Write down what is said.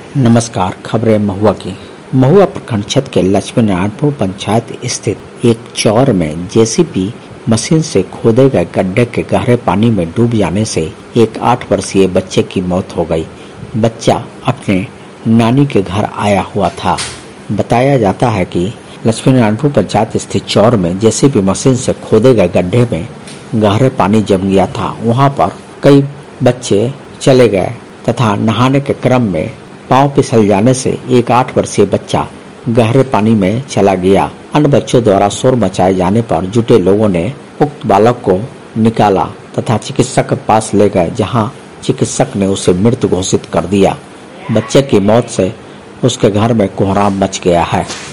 नमस्कार। खबरें महुआ की। महुआ प्रखंड क्षेत्र के लक्ष्मी नारायणपुर पंचायत स्थित एक चौर में जेसीबी मशीन से खोदे गए गड्ढे के गहरे पानी में डूब जाने से एक 8 वर्षीय बच्चे की मौत हो गई। बच्चा अपने नानी के घर आया हुआ था। बताया जाता है कि लक्ष्मी नारायणपुर पंचायत स्थित चौर में जेसीबी मशीन से खोदे गए गड्ढे में गहरे पानी जम गया था। वहां पर कई बच्चे चले गए तथा नहाने के क्रम में पांव फिसल जाने से एक 8 वर्षीय बच्चा गहरे पानी में चला गया। अन्य बच्चों द्वारा शोर मचाए जाने पर जुटे लोगों ने उक्त बालक को निकाला तथा चिकित्सक के पास ले गए, जहां चिकित्सक ने उसे मृत घोषित कर दिया। बच्चे की मौत से उसके घर में कोहराम मच गया है।